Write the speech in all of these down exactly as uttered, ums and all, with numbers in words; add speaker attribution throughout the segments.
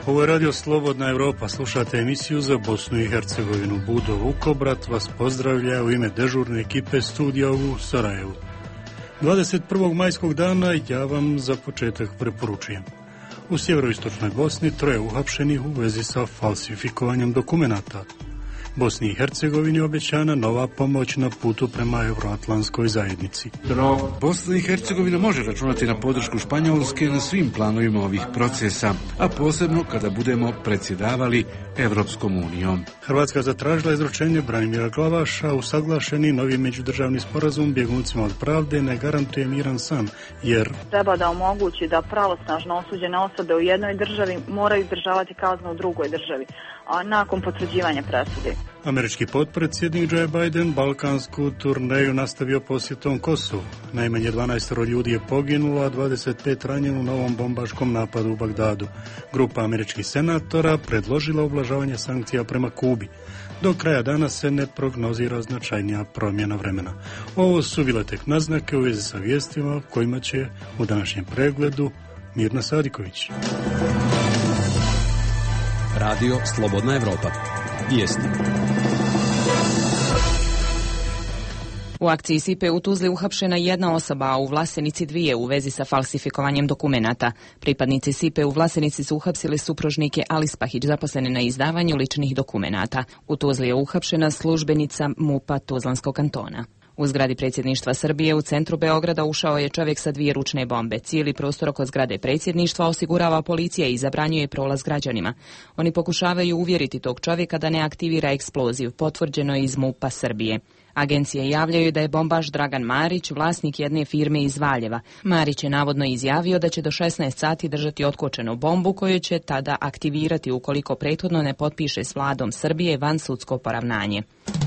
Speaker 1: Ovo je Radio Slobodna Evropa, slušate emisiju za Bosnu i Hercegovinu. Budo Vukobrat vas pozdravlja u ime dežurne ekipe studija u Sarajevu. dvadeset prvog majskog dana ja vam za početak preporučujem. U sjeveroistočnoj Bosni troje uhapšenih u vezi sa falsifikovanjem dokumenata. Bosni i Hercegovini obećana nova pomoć na putu prema Euroatlantskoj zajednici.
Speaker 2: Bosna i Hercegovina može računati na podršku Španjolske na svim planovima ovih procesa, a posebno kada budemo predsjedavali Evropskom unijom.
Speaker 1: Hrvatska zatražila izručenje Branimira Glavaša, usaglašeni novi međudržavni sporazum bjeguncima od pravde ne garantuje miran san, jer
Speaker 3: treba da omogući da pravosnažno osuđene osobe u jednoj državi moraju izdržavati kaznu u drugoj državi, a nakon potvrđivanja presude.
Speaker 1: Američki potpredsjednik Joe Biden balkansku turneju nastavio posjetom Kosovu. Najmanje dvanaest ljudi je poginulo, a dvadeset pet ranjeno u novom bombaškom napadu u Bagdadu. Grupa američkih senatora predložila ublažavanje sankcija prema Kubi. Do kraja dana se ne prognozira značajnija promjena vremena. Ovo su bile tek naznake u vezi sa vijestima kojima će u današnjem pregledu Mirna Sadiković.
Speaker 4: Radio Slobodna Evropa. Vijesti.
Speaker 5: U akciji Sipe u Tuzli uhapšena jedna osoba, a u Vlasenici dvije u vezi sa falsifikovanjem dokumenata. Pripadnici Sipe u Vlasenici su uhapsili supružnike Alispahić, zaposlene na izdavanju ličnih dokumenata. U Tuzli je uhapšena službenica MUP-a Tuzlanskog kantona. U zgradi predsjedništva Srbije u centru Beograda ušao je čovjek sa dvije ručne bombe. Cijeli prostor oko zgrade predsjedništva osigurava policija i zabranjuje prolaz građanima. Oni pokušavaju uvjeriti tog čovjeka da ne aktivira eksploziv, potvrđeno je iz MUP-a Srbije. Agencije javljaju da je bombaš Dragan Marić, vlasnik jedne firme iz Valjeva. Marić je navodno izjavio da će do šesnaest sati držati otkočenu bombu koju će tada aktivirati ukoliko prethodno ne potpiše s vladom Srbije vansudsko poravnanje.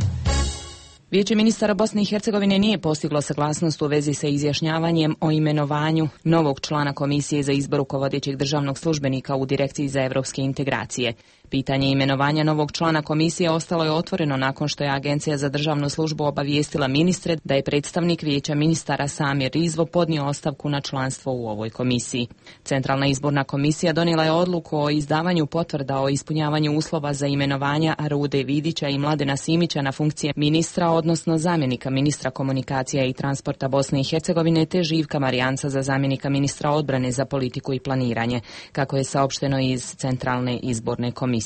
Speaker 5: Vijeće ministara Bosne i Hercegovine nije postiglo saglasnost u vezi sa izjašnjavanjem o imenovanju novog člana Komisije za izbor rukovodećeg državnog službenika u Direkciji za evropske integracije. Pitanje imenovanja novog člana komisije ostalo je otvoreno nakon što je Agencija za državnu službu obavijestila ministre da je predstavnik Vijeća ministara Samir Rizvo podnio ostavku na članstvo u ovoj komisiji. Centralna izborna komisija donijela je odluku o izdavanju potvrda o ispunjavanju uslova za imenovanja Arude Vidića i Mladena Simića na funkcije ministra, odnosno zamjenika ministra komunikacija i transporta Bosne i Hercegovine, te Živka Marijanca za zamjenika ministra odbrane za politiku i planiranje, kako je saopšteno iz Centralne izborne komisije.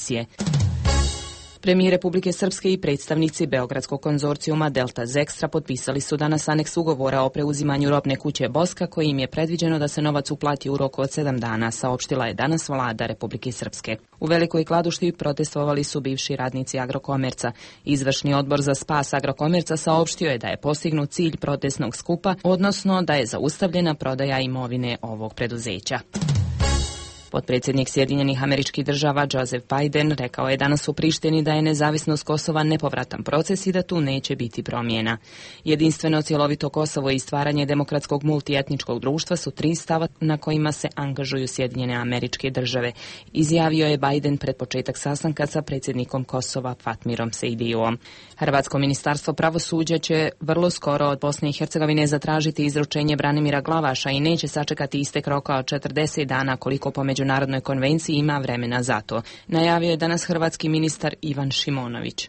Speaker 5: Premijer Republike Srpske i predstavnici Beogradskog konzorcijuma Delta Zekstra potpisali su danas aneks ugovora o preuzimanju robne kuće Boska, kojim je predviđeno da se novac uplati u roku od sedam dana, saopštila je danas vlada Republike Srpske. U Velikoj Kladušti protestovali su bivši radnici Agrokomerca. Izvršni odbor za spas Agrokomerca saopštio je da je postignut cilj protestnog skupa, odnosno da je zaustavljena prodaja imovine ovog preduzeća. Potpredsjednik Sjedinjenih Američkih Država Joseph Biden rekao je danas u Prištini da je nezavisnost Kosova nepovratan proces i da tu neće biti promjena. Jedinstveno cjelovito Kosovo i stvaranje demokratskog multietničkog društva su tri stava na kojima se angažuju Sjedinjene Američke Države, izjavio je Biden pred početak sastanka sa predsjednikom Kosova Fatmirom Sejdijevom. Hrvatsko ministarstvo pravosuđa će vrlo skoro od Bosne i Hercegovine zatražiti izručenje Branimira Glavaša i neće sačekati istek roka od četrdeset dana koliko po Međunarodnoj konvenciji ima vremena za to, najavio je danas hrvatski ministar Ivan Šimonović.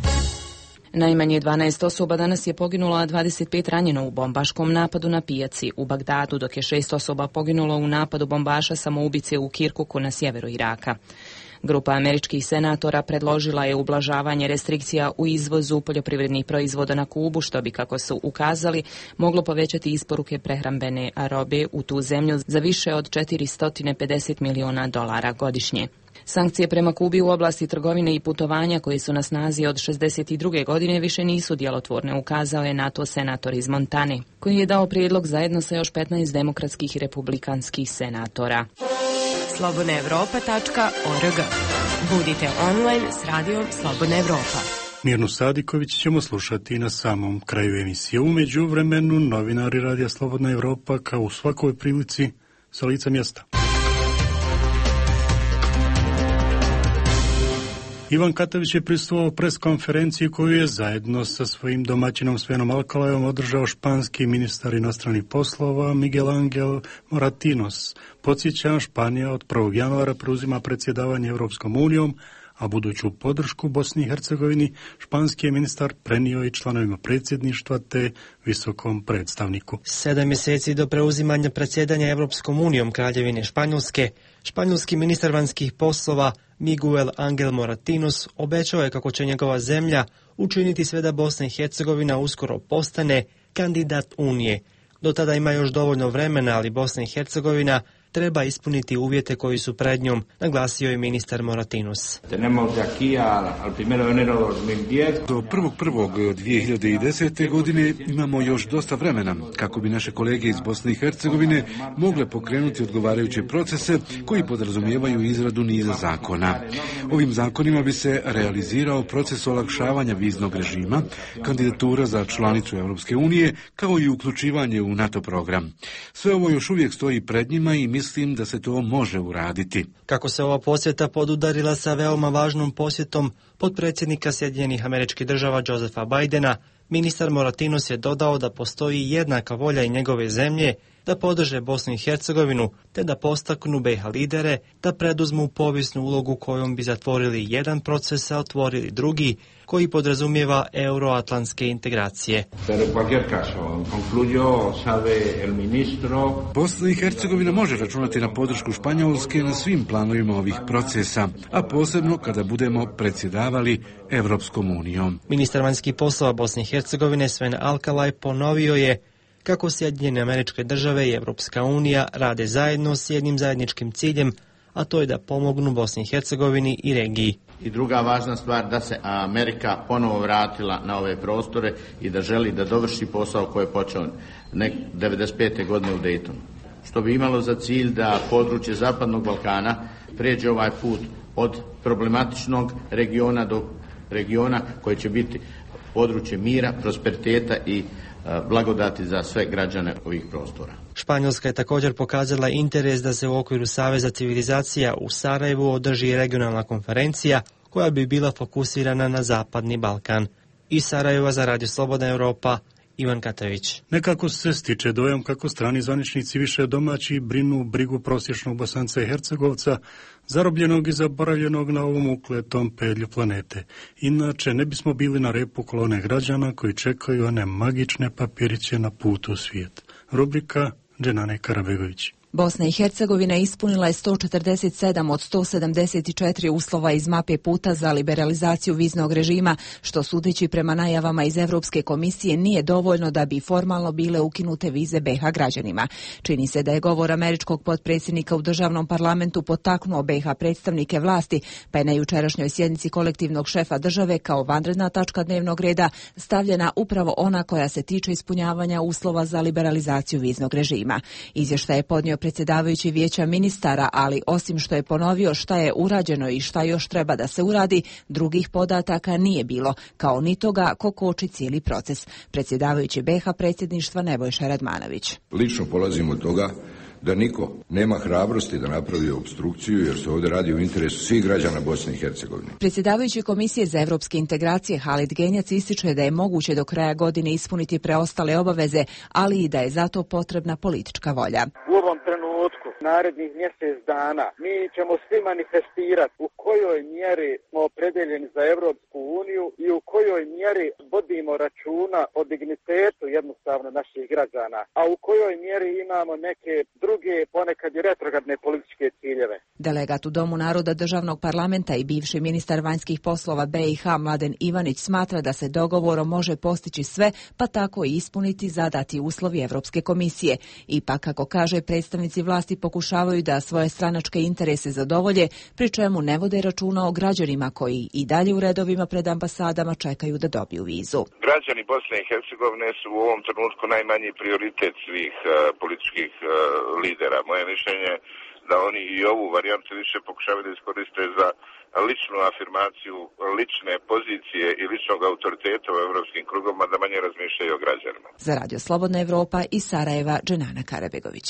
Speaker 5: Najmanje dvanaest osoba danas je poginulo, a dvadeset pet ranjeno u bombaškom napadu na pijaci u Bagdadu, dok je šest osoba poginulo u napadu bombaša samoubice u Kirkuku na sjeveru Iraka. Grupa američkih senatora predložila je ublažavanje restrikcija u izvozu poljoprivrednih proizvoda na Kubu, što bi, kako su ukazali, moglo povećati isporuke prehrambene robe u tu zemlju za više od četiristo pedeset miliona dolara godišnje. Sankcije prema Kubi u oblasti trgovine i putovanja koje su na snazi od šezdeset druge godine više nisu djelotvorne, ukazao je NATO senator iz Montane, koji je dao prijedlog zajedno sa još petnaest demokratskih i republikanskih senatora.
Speaker 6: slobodna evropa tačka org. Budite online s radijom Slobodna Evropa.
Speaker 1: Mirnu Sadiković ćemo slušati na samom kraju emisije. U međuvremenu novinari Radija Slobodna Evropa kao u svakoj prilici sa lica mjesta. Ivan Katavić je prisustvovao pres konferenciji koju je zajedno sa svojim domaćinom Svenom Alkalajom održao španski ministar inostranih poslova Miguel Angel Moratinos. Podsjećam, Španija od prvog januara preuzima predsjedavanje Europskom unijom, a buduću podršku Bosni i Hercegovini španski je ministar prenio i članovima predsjedništva te visokom predstavniku.
Speaker 7: Sedam mjeseci do preuzimanja predsjedanja Europskom unijom Kraljevine Španjolske, španjolski ministar vanjskih poslova Miguel Angel Moratinos obećao je kako će njegova zemlja učiniti sve da Bosna i Hercegovina uskoro postane kandidat Unije. Do tada ima još dovoljno vremena, ali Bosna i Hercegovina treba ispuniti uvjete koji su pred njom, naglasio je ministar Moratinos.
Speaker 2: Do prvog prvog dvije hiljade desete. godine imamo još dosta vremena kako bi naše kolege iz Bosne i Hercegovine mogle pokrenuti odgovarajuće procese koji podrazumijevaju izradu niza zakona. Ovim zakonima bi se realizirao proces olakšavanja viznog režima, kandidatura za članicu Europske unije, kao i uključivanje u NATO program. Sve ovo još uvijek stoji pred njima i mislim da se to može uraditi.
Speaker 7: Kako se ova posjeta podudarila sa veoma važnom posjetom potpredsjednika Sjedinjenih Američkih Država Josepha Bidena, ministar Moratinos je dodao da postoji jednaka volja i njegove zemlje da podrže Bosnu i Hercegovinu, te da postaknu B iH lidere da preduzmu povijesnu ulogu kojom bi zatvorili jedan proces, a otvorili drugi, koji podrazumijeva euroatlantske integracije.
Speaker 2: Bosna i Hercegovina može računati na podršku Španjolske na svim planovima ovih procesa, a posebno kada budemo predsjedavali Europskom unijom.
Speaker 7: Ministar vanjskih poslova Bosne i Hercegovine Sven Alkalaj ponovio je kako Sjedinjene Američke Države i Europska unija rade zajedno s jednim zajedničkim ciljem, a to je da pomognu Bosni i Hercegovini i regiji.
Speaker 8: I druga važna stvar, da se Amerika ponovo vratila na ove prostore i da želi da dovrši posao koji je počeo devedeset pete. godine u Daytonu. Što bi imalo za cilj da područje Zapadnog Balkana pređe ovaj put od problematičnog regiona do regiona koji će biti područje mira, prosperiteta i blagodati za sve građane ovih prostora.
Speaker 7: Španjolska je također pokazala interes da se u okviru Saveza civilizacija u Sarajevu održi regionalna konferencija koja bi bila fokusirana na Zapadni Balkan. Iz Sarajeva za Radio Slobodna Europa, Ivan Katavić.
Speaker 1: Nekako se stiče dojam kako strani zvaničnici više domaći brinu brigu prosječnog Bosanca i Hercegovca, zarobljenog i zaboravljenog na ovom ukletom pedlju planete. Inače, ne bismo bili na repu kolone građana koji čekaju one magične papiriće na putu u svijet. Rubrika Dženane Karabegović.
Speaker 5: Bosna i Hercegovina ispunila je sto četrdeset sedam od sto sedamdeset četiri uslova iz mape puta za liberalizaciju viznog režima, što sudeći prema najavama iz Europske komisije nije dovoljno da bi formalno bile ukinute vize B iH građanima. Čini se da je govor američkog potpredsjednika u državnom parlamentu potaknuo B iH predstavnike vlasti, pa je na jučerašnjoj sjednici kolektivnog šefa države kao vanredna tačka dnevnog reda stavljena upravo ona koja se tiče ispunjavanja uslova za liberalizaciju viznog režima. Izvještaj je podnio predsjedavajući vijeća ministara, ali osim što je ponovio šta je urađeno i šta još treba da se uradi, drugih podataka nije bilo, kao ni toga ko koči cijeli proces. Predsjedavajući B iH predsjedništva Nebojša Radmanović.
Speaker 9: Lično polazim od toga da niko nema hrabrosti da napravi obstrukciju, jer se ovdje radi o interesu svih građana Bosne i Hercegovine.
Speaker 5: Predsjedavajući Komisije za evropske integracije Halid Genjac ističe da je moguće do kraja godine ispuniti preostale obaveze, ali i da je zato potrebna politička volja.
Speaker 10: U ovom trenutku, narednih mjesec dana, mi ćemo svi manifestirati u kojoj mjeri smo opredeljeni za Europsku uniju i u kojoj mjeri vodimo računa o dignitetu jednostavno naših građana, a u kojoj mjeri imamo neke druge, ponekad i retrogradne političke ciljeve.
Speaker 5: Delegat u Domu naroda državnog parlamenta i bivši ministar vanjskih poslova B iH Mladen Ivanić smatra da se dogovorom može postići sve, pa tako i ispuniti zadati uslovi Europske komisije. Ipak, kako kaže, predstavnici vlasti pokušavaju da svoje stranačke interese zadovolje, pri čemu ne vode računa o građanima koji i dalje u redovima pred ambasadama čekaju da dobiju vizu.
Speaker 11: Građani Bosne i Hercegovine su u ovom trenutku najmanji prioritet svih uh, političkih uh, lidera. Moje mišljenje da oni i ovu varijantu više pokušavaju da iskoriste za ličnu afirmaciju, lične pozicije i ličnog autoriteta u evropskim krugovima, da manje razmišljaju o građanima.
Speaker 5: Za Radio Slobodna Evropa iz Sarajeva, Dženana Karabegović.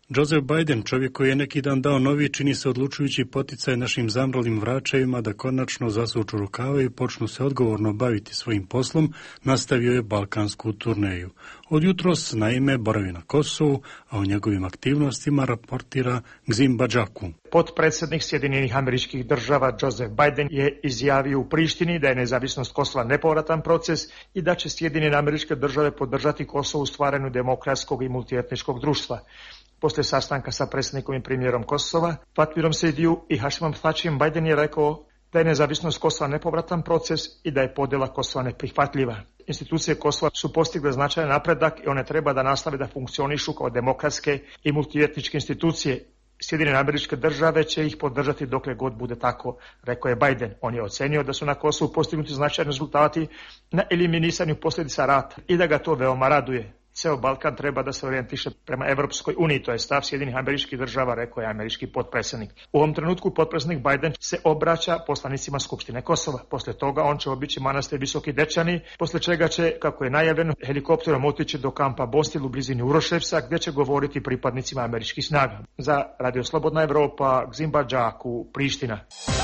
Speaker 1: Joseph Biden, čovjek koji je neki dan dao novi, čini se odlučujući poticaj našim zamrlim vračevima da konačno zasuču rukave i počnu se odgovorno baviti svojim poslom, nastavio je balkansku turneju. Od jutros naime boravi na Kosovu, a o njegovim aktivnostima raportira Gzim Badžaku.
Speaker 12: Potpredsjednik Sjedinjenih Američkih Država Joseph Biden je izjavio u Prištini da je nezavisnost Kosova nepovratan proces i da će Sjedinjene Američke Države podržati Kosovo u stvaranju demokratskog i multietničkog društva. Poslije sastanka sa predsjednikom i premijerom Kosova, Fatmirom Sediju i Hašimom Thačijem, Biden je rekao da je nezavisnost Kosova nepovratan proces i da je podjela Kosova neprihvatljiva. Institucije Kosova su postigle značajan napredak i one treba da nastave da funkcionišu kao demokratske i multietničke institucije. Sjedinjene Američke Države će ih podržati dokle god bude tako, rekao je Biden. On je ocenio da su na Kosovu postignuti značajni rezultati na eliminisanju posljedica rata i da ga to veoma raduje. Ceo Balkan treba da se orijentiše prema Evropskoj uniji, to je stav Sjedinjenih Američkih Država, rekao je američki potpredsjednik. U ovom trenutku potpredsjednik Biden se obraća poslanicima Skupštine Kosova. Posle toga on će obići manastir Visoki Dečani, posle čega će, kako je najavljeno, helikopterom otići do kampa Bostil u blizini Uroševca, gdje će govoriti pripadnicima američkih snaga. Za Radio Slobodna Evropa, Gzim Badžaku, Priština.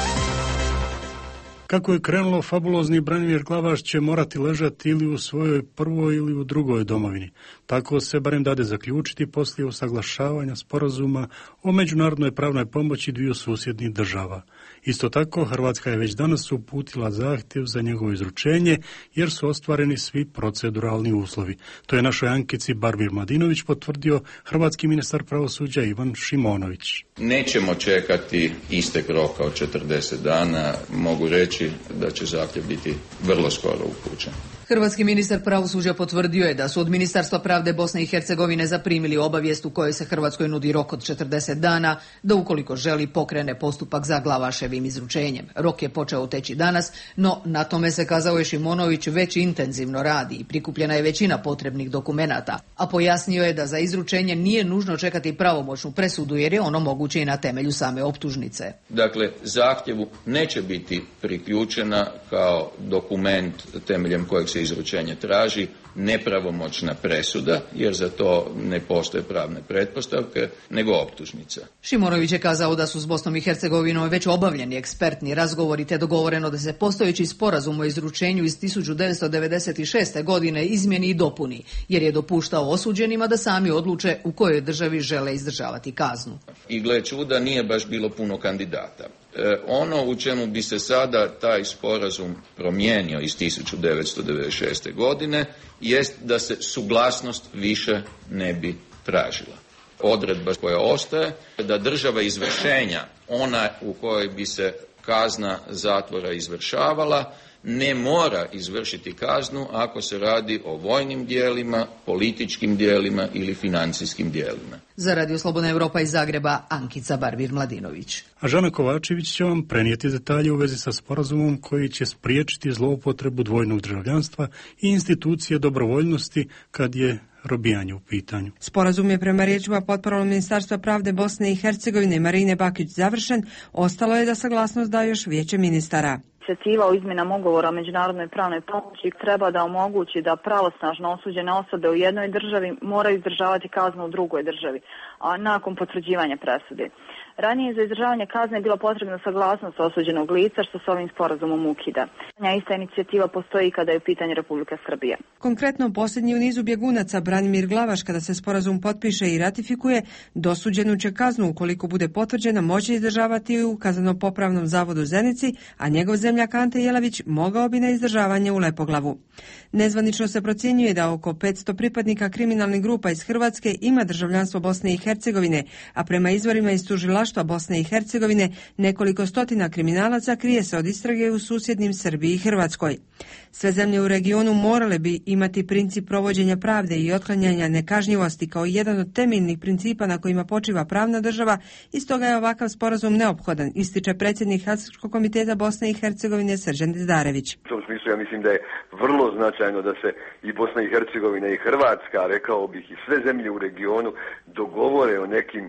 Speaker 1: Kako je krenulo, fabulozni Branimir Glavaš će morati ležati ili u svojoj prvoj ili u drugoj domovini. Tako se barem dade zaključiti poslije usaglašavanja sporazuma o međunarodnoj pravnoj pomoći dviju susjednih država. Isto tako, Hrvatska je već danas uputila zahtjev za njegovo izručenje, jer su ostvareni svi proceduralni uslovi. To je našoj ankici Barbir Mladinović potvrdio hrvatski ministar pravosuđa Ivan Šimonović.
Speaker 13: Nećemo čekati istek roka od četrdeset dana, mogu reći da će zahtjev biti vrlo skoro upućen.
Speaker 14: Hrvatski ministar pravosuđa potvrdio je da su od Ministarstva pravde Bosne i Hercegovine zaprimili obavijest u kojoj se Hrvatskoj nudi rok od četrdeset dana da ukoliko želi pokrene postupak za Glavaševim izručenjem. Rok je počeo teći danas, no na tome se, kazao je Šimonović, već intenzivno radi i prikupljena je većina potrebnih dokumenata, a pojasnio je da za izručenje nije nužno čekati pravomoćnu presudu jer je ono moguće i na temelju same optužnice.
Speaker 13: Dakle, zahtjevu neće biti priključena kao dokument temeljem kojeg se izručenje traži nepravomoćna presuda, jer za to ne postoje pravne pretpostavke, nego optužnica.
Speaker 14: Šimonović je kazao da su s Bosnom i Hercegovinom već obavljeni ekspertni razgovori, te dogovoreno da se postojeći sporazum o izručenju iz tisuću devetsto devedeset šeste. godine izmjeni i dopuni, jer je dopuštao osuđenima da sami odluče u kojoj državi žele izdržavati kaznu.
Speaker 13: I gle čuda, nije baš bilo puno kandidata. E, ono u čemu bi se sada taj sporazum promijenio iz tisuću devetsto devedeset šeste. godine jest da se suglasnost više ne bi tražila. Odredba koja ostaje da država izvršenja, ona u kojoj bi se kazna zatvora izvršavala, ne mora izvršiti kaznu ako se radi o vojnim djelima, političkim djelima ili financijskim djelima.
Speaker 14: Za Radio Slobodna Evropa iz Zagreba, Ankica Barbir Mladinović.
Speaker 1: A Žana Kovačević će vam prenijeti detalje u vezi sa sporazumom koji će spriječiti zloupotrebu dvojnog državljanstva i institucije dobrovoljnosti kad je robijanje u pitanju.
Speaker 15: Sporazum je prema riječima potporalnog Ministarstva pravde Bosne i Hercegovine Marine Bakić završen, ostalo je da saglasnost da još vijeće ministara.
Speaker 3: Inicijativa o izmjenama ugovora o međunarodnoj pravnoj pomoći treba da omogući da pravosnažno osuđene osobe u jednoj državi moraju izdržavati kaznu u drugoj državi, a nakon potvrđivanja presude. Ranije za izdržavanje kazne je bila potrebna saglasnost osuđenog lica, što se ovim sporazumom ukida. Ista inicijativa postoji kada je u pitanju Republika Srbija.
Speaker 15: Konkretno, posljednji u nizu bjegunaca Branimir Glavaš, kada se sporazum potpiše i ratifikuje, dosuđenu će kaznu, ukoliko bude potvrđena, moći izdržavati u kazneno-popravnom zavodu Zenici, a njegov zemljak Ante Jelavić mogao bi na izdržavanje u Lepoglavu. Nezvanično se procjenjuje da oko petsto pripadnika kriminalnih grupa iz Hrvatske ima državljanstvo Bosne i Hercegovine, a prema izvorima iz tužilaštva Bosne i Hercegovine nekoliko stotina kriminalaca krije se od istrage u susjednim Srbiji i Hrvatskoj. Sve zemlje u regionu morale bi imati princip provođenja pravde i otklanjanja nekažnjivosti kao jedan od temeljnih principa na kojima počiva pravna država, i stoga je ovakav sporazum neophodan, ističe predsjednik Helsinškog komiteta Bosne i Hercegovine Srđan Dizdarević.
Speaker 16: U tom smislu ja mislim da je vrlo značajno da se i Bosna i Hercegovina i Hrvatska, rekao bih i sve zemlje u regionu, dogovore o nekim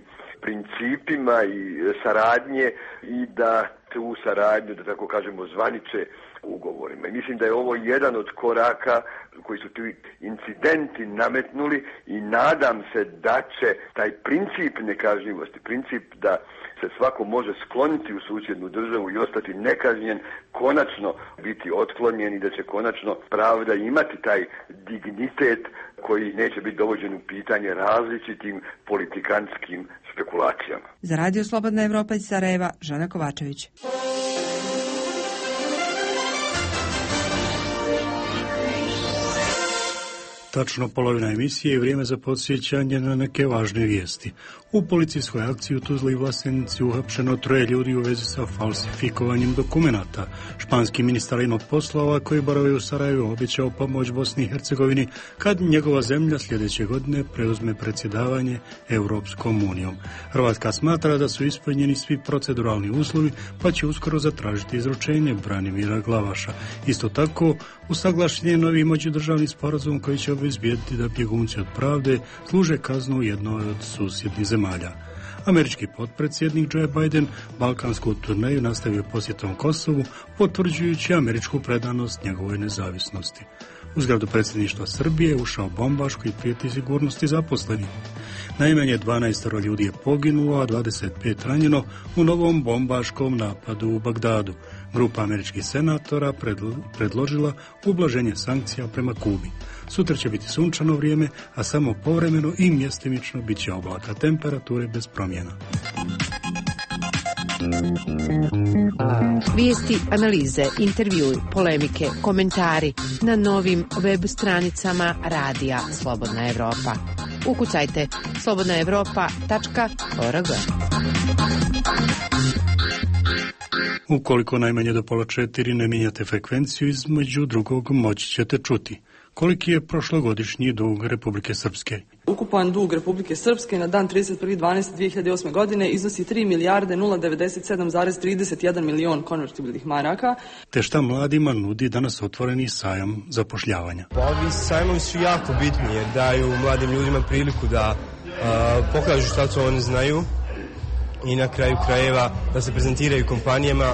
Speaker 16: principima i saradnje i da tu saradnju, da tako kažemo, zvaniče ugovorima. I mislim da je ovo jedan od koraka koji su ti incidenti nametnuli i nadam se da će taj princip nekažnjivosti, princip da se svako može skloniti u susjednu državu i ostati nekažnjen, konačno biti otklonjen i da će konačno pravda imati taj dignitet koji neće biti dovođen u pitanje različitim politikanskim spekulacijama.
Speaker 15: Za Radio Slobodna Evropa iz Sarajeva, Žana Kovačević.
Speaker 1: Tačno polovina emisije je vrijeme za podsjećanje na neke važne vijesti. U policijskoj akciji u Tuzli i Vlasenici uhapšeno troje ljudi u vezi sa falsifikovanjem dokumenata. Španski ministar inoć poslova koji boravi u Sarajevu obećao pomoć Bosni i Hercegovini kad njegova zemlja sljedeće godine preuzme predsjedavanje Europskom unijom. Hrvatska smatra da su ispunjeni svi proceduralni uslovi pa će uskoro zatražiti izručenje Branimira Glavaša. Isto tako, usaglašen je novi međudržavni sporazum koji će obezbijediti da bjegunci od pravde služe kaznu u jednoj od susjednih zemalja. Američki potpredsjednik Joe Biden balkansku turneju nastavio posjetom Kosovu, potvrđujući američku predanost njegovoj nezavisnosti. U zgradu predsjedništva Srbije ušao bombaš koji prijeti sigurnosti zaposlenih. Najmanje dvanaest ljudi je poginulo, a dvadeset pet ranjeno u novom bombaškom napadu u Bagdadu. Grupa američkih senatora predložila ublaženje sankcija prema Kubi. Sutra će biti sunčano vrijeme, a samo povremeno i mjestimično bit će oblaka, temperature bez promjena.
Speaker 17: Vijesti, analize, intervjui, polemike, komentari na novim web stranicama Radija Slobodna Evropa. Ukucajte slobodna evropa tačka org.
Speaker 1: Ukoliko najmanje do pola četiri ne mijenjate frekvenciju, između drugog moći ćete čuti koliki je prošlogodišnji dug Republike Srpske.
Speaker 18: Ukupan dug Republike Srpske na dan trideset prvi dvanaesti dve hiljade osme. godine iznosi tri milijarde nula devedeset sedam zarez trideset jedan milion konvertibilnih maraka.
Speaker 1: Te šta mladima nudi danas otvoreni sajam zapošljavanja?
Speaker 19: Pa ovi sajmovi su jako bitni jer daju mladim ljudima priliku da a, pokažu šta to oni znaju i na kraju krajeva da se prezentiraju kompanijama.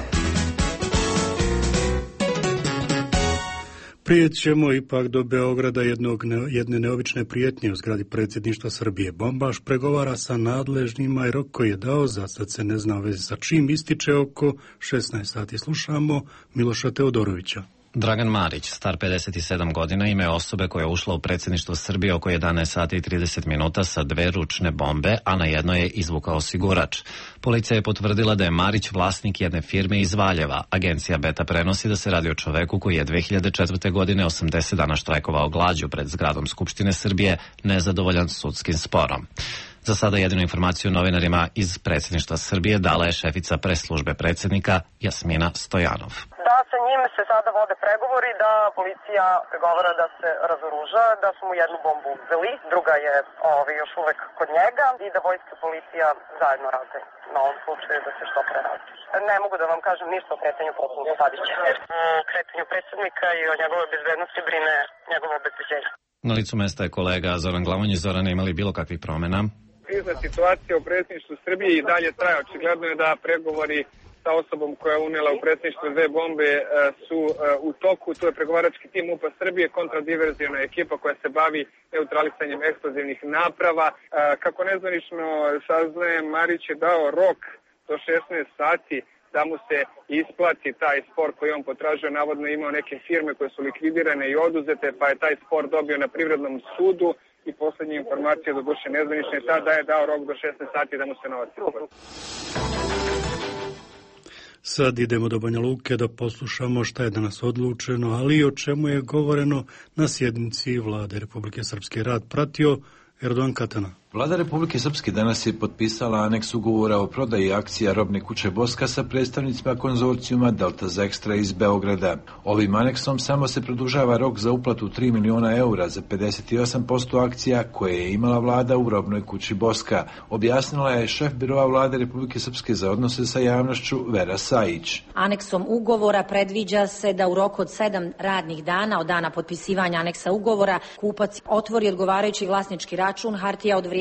Speaker 1: Prije ćemo ipak do Beograda jednog, jedne neobične prijetnje u zgradi predsjedništva Srbije. Bombaš pregovara sa nadležnima i rok koji je dao, za sad se ne zna u vezi sa čim, ističe oko šesnaest sati. Slušamo Miloša Teodorovića.
Speaker 20: Dragan Marić, star pedeset sedam godina, ime osobe koja je ušla u predsjedništvo Srbije oko jedanaest sati i trideset minuta sa dve ručne bombe, a na jednoj je izvukao osigurač. Policija je potvrdila da je Marić vlasnik jedne firme iz Valjeva. Agencija Beta prenosi da se radi o čoveku koji je dve hiljade četvrte. godine osamdeset dana štrajkovao glađu pred zgradom Skupštine Srbije, nezadovoljan sudskim sporom. Za sada jedinu informaciju novinarima iz predsjedništva Srbije dala je šefica pres službe predsjednika Jasmina Stojanov.
Speaker 21: Da, sa njime se sada vode pregovori, da policija pregovara da se razoruža, da smo mu jednu bombu uzeli, druga je ovaj, još uvek kod njega i da vojska i policija zajedno rade na ovom slučaju da se što pre radi. Ne mogu da vam kažem ništa o kretanju predsjednika Tadića. O kretanju predsjednika i o njegovoj bezbednosti brine njegovo obezbeđenje.
Speaker 20: Na licu mesta je kolega Zoran Glamonjić. Zoran, imali bilo kakvih promjena?
Speaker 22: Krizna situacija u predsjedništvu Srbije i dalje traje. Očigledno je da pregovori sa osobom koja je unijela u predsjedništvo dve bombe su u toku. Tu je pregovarački tim U P A Srbije, kontradiverzijona ekipa koja se bavi neutralisanjem eksplozivnih naprava. Kako nezvanično saznajem, Marić je dao rok do šesnaest sati da mu se isplati taj spor koji on potražuje. Navodno imao neke firme koje su likvidirane i oduzete, pa je taj spor dobio na privrednom sudu i posljednje informacije do duše nezvanične tada je dao rok do šesnaest sati da mu se novac isplati.
Speaker 1: Sad idemo do Banja Luke da poslušamo šta je danas odlučeno, ali i o čemu je govoreno na sjednici Vlade Republike Srpske. Rad pratio Erdogan Katana.
Speaker 23: Vlada Republike Srpske danas je potpisala aneks ugovora o prodaji akcija robne kuće Boska sa predstavnicima konzorcijuma Delta Zextra iz Beograda. Ovim aneksom samo se produžava rok za uplatu tri miliona eura za pedeset osam posto akcija koje je imala vlada u robnoj kući Boska, objasnila je šef biroa Vlade Republike Srpske za odnose sa javnošću Vera Sajić.
Speaker 24: Aneksom ugovora predviđa se da u roku od sedam radnih dana od dana potpisivanja aneksa ugovora kupac otvori odgovarajući vlasnički račun, hartija od vrijednosti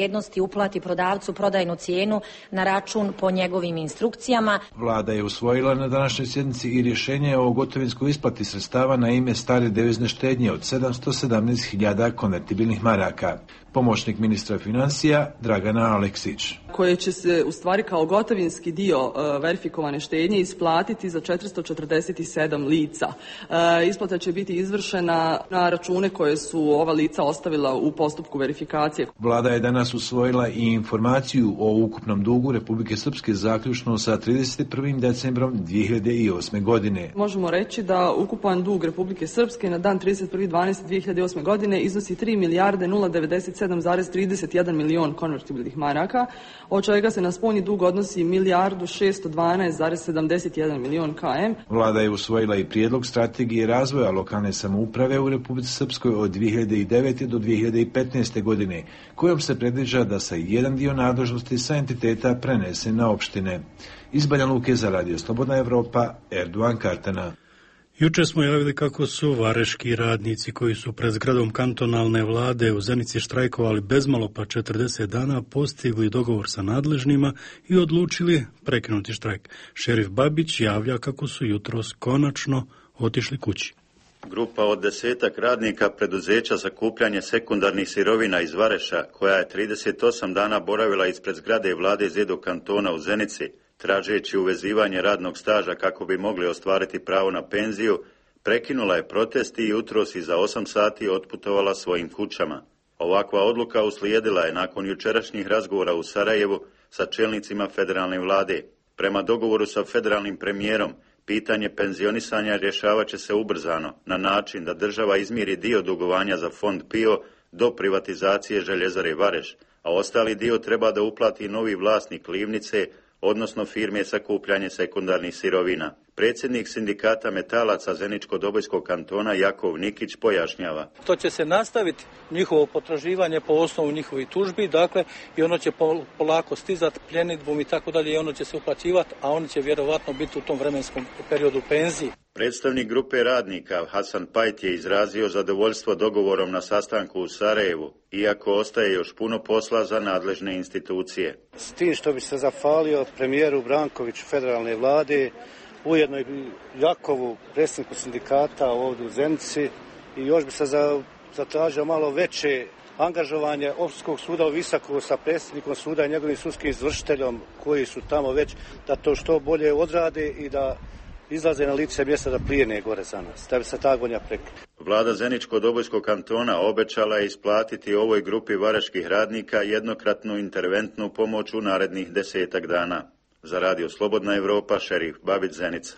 Speaker 24: vrijednosti uplati prodavcu prodajnu cijenu na račun po njegovim instrukcijama.
Speaker 23: Vlada je usvojila na današnjoj sjednici i rješenje o gotovinskoj isplati sredstava na ime stare devizne štednje od sedamsto sedamnaest hiljada konvertibilnih maraka. Pomoćnik ministra financija Dragana Aleksić.
Speaker 18: Koje će se u stvari kao gotovinski dio uh, verifikovane štednje isplatiti za četiristo četrdeset sedam lica. Uh, isplata će biti izvršena na račune koje su ova lica ostavila u postupku verifikacije.
Speaker 23: Vlada je danas usvojila i informaciju o ukupnom dugu Republike Srpske zaključno sa trideset prvim decembrom dvije hiljade osme. godine.
Speaker 18: Možemo reći da ukupan dug Republike Srpske na dan trideset prvi dvanaesti dvije hiljade osme. godine iznosi tri milijarde nula devedeset sedam zarez trideset jedan milion konvertibilnih maraka, od čega se na spoljni dug odnosi milijardu šesto dvanaest zarez sedamdeset jedan milion km.
Speaker 23: Vlada je usvojila i prijedlog strategije razvoja lokalne samouprave u Republici Srpskoj od dvije hiljade devete. do dvije hiljade petnaeste. godine, kojom se predviđa da se jedan dio nadležnosti sa entiteta prenese na opštine. Iz Banja Luke za Radio Slobodna Evropa, Erdogan Kartana.
Speaker 1: Juče smo javili kako su vareški radnici koji su pred zgradom kantonalne vlade u Zenici štrajkovali bezmalo pa četrdeset dana postigli dogovor sa nadležnima i odlučili prekinuti štrajk. Šerif Babić javlja kako su jutros konačno otišli kući.
Speaker 2: Grupa od desetak radnika preduzeća za kupljanje sekundarnih sirovina iz Vareša, koja je trideset osam dana boravila ispred zgrade vlade Zedo kantona u Zenici, tražeći uvezivanje radnog staža kako bi mogli ostvariti pravo na penziju, prekinula je protest i jutros iza osam sati otputovala svojim kućama. Ovakva odluka uslijedila je nakon jučerašnjih razgovora u Sarajevu sa čelnicima federalne vlade. Prema dogovoru sa federalnim premijerom, pitanje penzionisanja rješavat će se ubrzano na način da država izmiri dio dugovanja za fond P I O do privatizacije željezare Vareš, a ostali dio treba da uplati novi vlasnik Livnice, odnosno firme za kupljanje sekundarnih sirovina. Predsjednik sindikata metalaca Zeničko-Dobojskog kantona Jakov Nikić pojašnjava.
Speaker 4: To će se nastaviti njihovo potraživanje po osnovu njihovih tužbi, dakle, i ono će polako stizati pljenidbom i tako dalje, i ono će se uplaćivati, a oni će vjerovatno biti u tom vremenskom periodu penziji.
Speaker 2: Predstavnik grupe radnika Hasan Pajt je izrazio zadovoljstvo dogovorom na sastanku u Sarajevu, iako ostaje još puno posla za nadležne institucije.
Speaker 6: S tim što bi se zahvalio premijeru Brankoviću federalne vlade, ujedno i Jakovu, predsjedniku sindikata ovdje u Zenici, i još bi se zatražio malo veće angažovanje Općinskog suda u Visaku sa predsjednikom suda i njegovim sudskim izvršiteljom koji su tamo već, da to što bolje odrade i da izlaze na lice mjesta da plijene gore za nas, da bi se ta gonja prekinula.
Speaker 2: Vlada Zeničko-Dobojskog kantona obećala je isplatiti ovoj grupi vareških radnika jednokratnu interventnu pomoć u narednih desetak dana. Za Radio Slobodna Evropa, Šerif Babić, Zenica.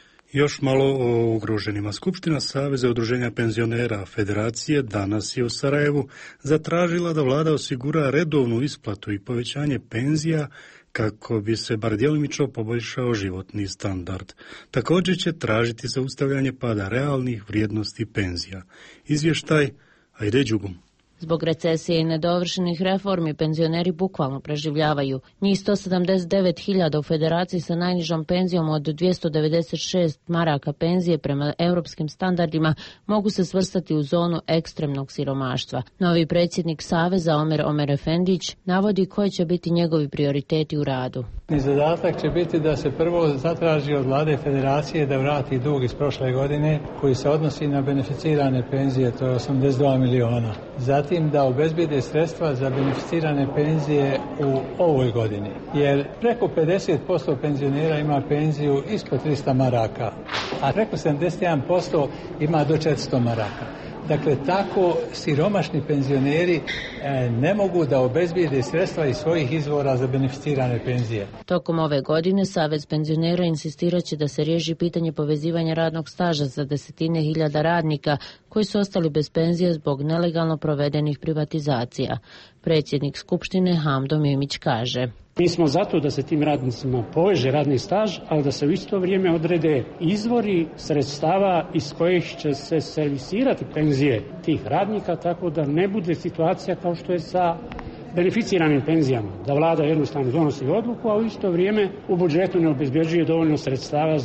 Speaker 1: Još malo o ugroženima. Skupština Saveza udruženja penzionera Federacije danas je u Sarajevu zatražila da vlada osigura redovnu isplatu i povećanje penzija kako bi se bar djelomično poboljšao životni standard. Također će tražiti zaustavljanje pada realnih vrijednosti penzija. Izvještaj Ajde Đugum.
Speaker 8: Zbog recesije i nedovršenih reformi penzioneri bukvalno preživljavaju. Njih sto sedamdeset devet hiljada u federaciji sa najnižom penzijom od dvjesto devedeset šest maraka penzije prema europskim standardima mogu se svrstati u zonu ekstremnog siromaštva. Novi predsjednik Saveza Omer Omer Efendić navodi koji će biti njegovi prioriteti u radu.
Speaker 25: Zadatak će biti da se prvo zatraži od vlade federacije da vrati dug iz prošle godine koji se odnosi na beneficirane penzije, to je osamdeset dva miliona. Zatim da obezbijede sredstva za beneficirane penzije u ovoj godini, jer preko pedeset posto penzionera ima penziju ispod trista maraka, a preko sedamdeset jedan posto ima do četiristo maraka. Dakle, tako siromašni penzioneri e, ne mogu da obezbijede sredstva iz svojih izvora za beneficirane penzije.
Speaker 8: Tokom ove godine Savez penzionera insistirat će da se riješi pitanje povezivanja radnog staža za desetine hiljada radnika koji su ostali bez penzije zbog nelegalno provedenih privatizacija. Predsjednik Skupštine Hamdo Mimić kaže:
Speaker 26: Mi smo zato da se tim radnicima poveže radni staž, ali da se u isto vrijeme odrede izvori sredstava iz kojih će se servisirati penzije tih radnika, tako da ne bude situacija kao što je sa beneficiranim penzijama, da vlada jednostavno donosi odluku, a u isto vrijeme u budžetu ne obezbjeđuje dovoljno sredstava za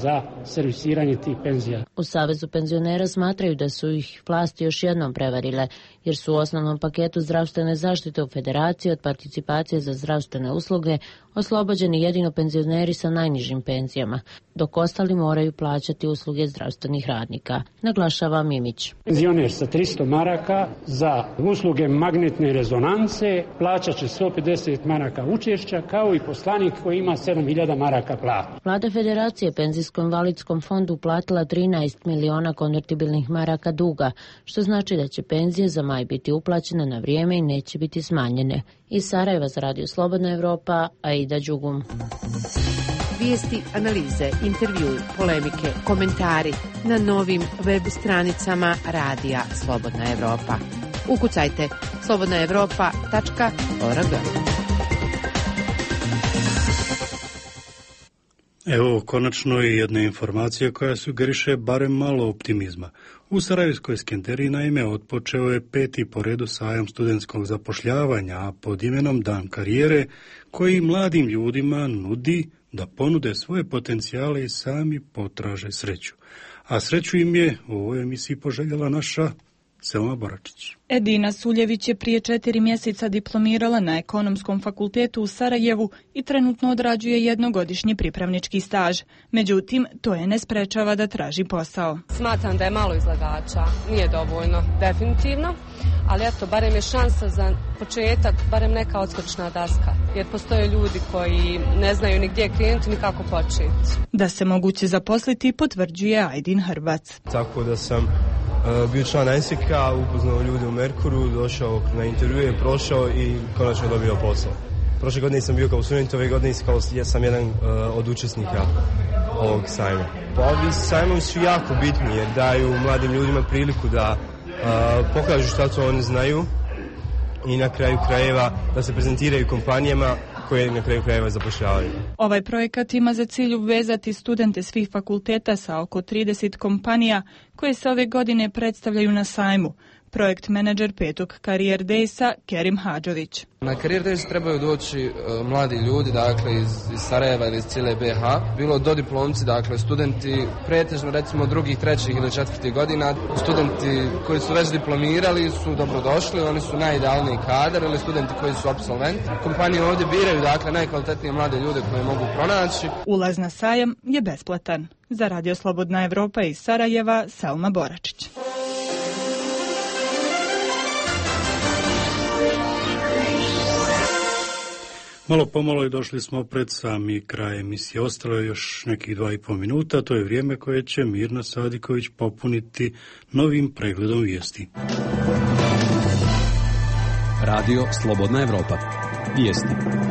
Speaker 26: servisiranje tih penzija.
Speaker 8: U Savezu penzionera smatraju da su ih vlasti još jednom prevarile, jer su u osnovnom paketu zdravstvene zaštite u Federaciji od participacije za zdravstvene usluge oslobođeni jedino penzioneri sa najnižim penzijama, dok ostali moraju plaćati usluge zdravstvenih radnika, naglašava Mimić.
Speaker 26: Penzioner sa tristo maraka za usluge magnetne rezonance plaćat će sto pedeset maraka učešća, kao i poslanik koji ima sedam hiljada maraka plata.
Speaker 8: Vlada Federacije Penzijsko-invalidskom fondu platila trinaest miliona konvertibilnih maraka duga, što znači da će penzije za maj biti uplaćene na vrijeme i neće biti smanjene. Iz Sarajeva za Radio Slobodna Evropa, Aida Đugum.
Speaker 17: Vijesti, analize, intervjui, polemike, komentari na novim web stranicama Radija Slobodna Evropa. Ukucajte slobodna evropa tačka org.
Speaker 1: Evo, konačno i jedna informacija koja sugeriše barem malo optimizma. U Sarajevskoj Skenderiji naime otpočeo je peti po redu sajam studentskog zapošljavanja, a pod imenom Dan karijere, koji mladim ljudima nudi da ponude svoje potencijale i sami potraže sreću. A sreću im je u ovoj emisiji poželjela naša Selma Boračić.
Speaker 5: Edina Suljević je prije četiri mjeseca diplomirala na Ekonomskom fakultetu u Sarajevu i trenutno odrađuje jednogodišnji pripravnički staž. Međutim, to je ne sprečava da traži posao.
Speaker 7: Smatram da je malo izlagača, nije dovoljno, definitivno, ali eto, barem je šansa za početak, barem neka odskočna daska, jer postoje ljudi koji ne znaju ni gdje krenuti ni kako početi.
Speaker 5: Da se moguće zaposliti potvrđuje Ajdin Hrvac.
Speaker 19: Tako da sam Uh, bio član N S I K-a, upoznao ljude u Merkuru, došao na intervjue, prošao i konačno dobio posao. Prošle godine sam bio kao student, ove godine kao, ja sam jedan uh, od učesnika ovog sajma. Pa ovi sajmovi su jako bitni jer daju mladim ljudima priliku da uh, pokažu šta to oni znaju i na kraju krajeva da se prezentiraju kompanijama koje na kraju krajeva zapošljavaju.
Speaker 5: Ovaj projekat ima za cilj uvezati studente svih fakulteta sa oko trideset kompanija koje se ove godine predstavljaju na sajmu. Projekt menadžer petog Karijer Daysa Kerim Hadžović.
Speaker 9: Na Karijer Days trebaju doći uh, mladi ljudi, dakle iz, iz Sarajeva ili iz cijele B H. Bilo dodiplomci, dakle studenti pretežno recimo drugih, trećih ili četvrtih godina. Studenti koji su već diplomirali su dobrodošli, oni su najidealniji kadar ili studenti koji su apsolventi. Kompanije ovdje biraju dakle najkvalitetnije mlade ljude koje mogu pronaći.
Speaker 5: Ulaz na sajam je besplatan. Za Radio Slobodna Evropa iz Sarajeva, Selma Boračić.
Speaker 1: Malo pomalo i došli smo pred sami kraj emisije. Ostalo je još nekih dva i pol minuta. To je vrijeme koje će Mirna Sadiković popuniti novim pregledom vijesti.
Speaker 10: Radio Slobodna Evropa. Vijesti.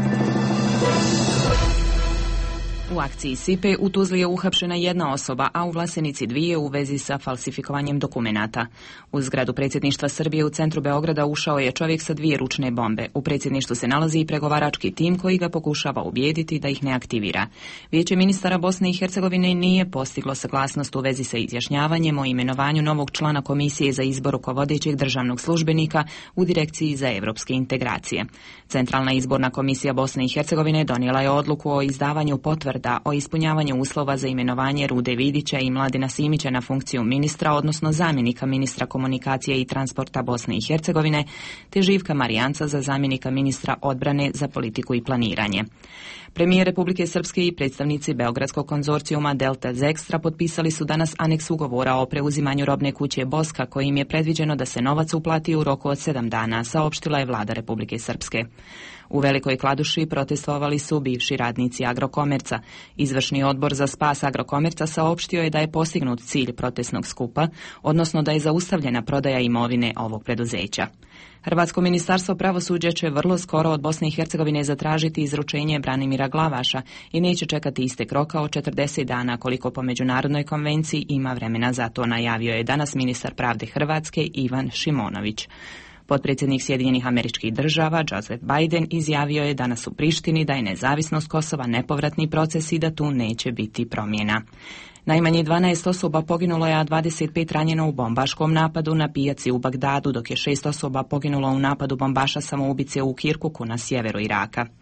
Speaker 11: U akciji Sipe u Tuzli je uhapšena jedna osoba, a u Vlasenici dvije u vezi sa falsifikovanjem dokumenata. U zgradu predsjedništva Srbije u centru Beograda ušao je čovjek sa dvije ručne bombe. U predsjedništvu se nalazi i pregovarački tim koji ga pokušava ubijediti da ih ne aktivira. Vijeće ministara Bosne i Hercegovine nije postiglo saglasnost u vezi sa izjašnjavanjem o imenovanju novog člana Komisije za izbor rukovodećeg državnog službenika u Direkciji za evropske integracije. Centralna izborna komisija Bosne i Hercegovine donijela je odluku o izdavanju potvrda o ispunjavanju uslova za imenovanje Rude Vidića i Mladina Simića na funkciju ministra, odnosno zamjenika ministra komunikacije i transporta Bosne i Hercegovine, te Živka Marijanca za zamjenika ministra odbrane za politiku i planiranje. Premijer Republike Srpske i predstavnici Beogradskog konzorcijuma Delta Zekstra potpisali su danas aneks ugovora o preuzimanju robne kuće Boska, kojim je predviđeno da se novac uplati u roku od sedam dana, saopštila je vlada Republike Srpske. U Velikoj Kladuši protestovali su bivši radnici Agrokomerca. Izvršni odbor za spas Agrokomerca saopštio je da je postignut cilj protestnog skupa, odnosno da je zaustavljena prodaja imovine ovog preduzeća. Hrvatsko ministarstvo pravosuđa će vrlo skoro od Bosne i Hercegovine zatražiti izručenje Branimira Glavaša i neće čekati istek roka od četrdeset dana koliko po međunarodnoj konvenciji ima vremena za to, najavio je danas ministar pravde Hrvatske Ivan Šimonović. Potpredsjednik Sjedinjenih Američkih Država Joseph Biden izjavio je danas u Prištini da je nezavisnost Kosova nepovratni proces i da tu neće biti promjena. Najmanje dvanaest osoba poginulo je, a dvadeset pet ranjeno u bombaškom napadu na pijaci u Bagdadu, dok je šest osoba poginulo u napadu bombaša samoubice u Kirkuku na sjeveru Iraka.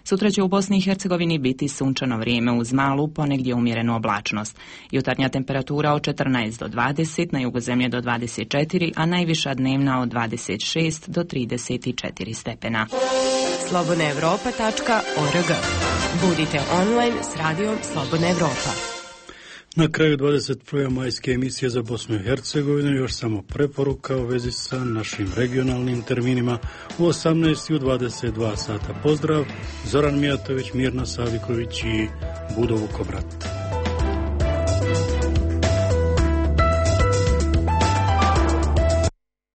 Speaker 11: Sutra će u Bosni i Hercegovini biti sunčano vrijeme uz malu, ponegdje umjerenu oblačnost. Jutarnja temperatura od četrnaest do dvadeset, na jugu zemlje do dvadeset četiri, a najviša dnevna od dvadeset šest do trideset četiri stepena.
Speaker 3: slobodna evropa tačka org. Budite online s radijom Slobodna Evropa.
Speaker 1: Na kraju dvadeset prve majske emisije za Bosnu i Hercegovinu još samo preporuka u vezi sa našim regionalnim terminima u osamnaest i u dvadeset dva sata. Pozdrav, Zoran Mijatović, Mirna Saviković i Budo Vukobrat.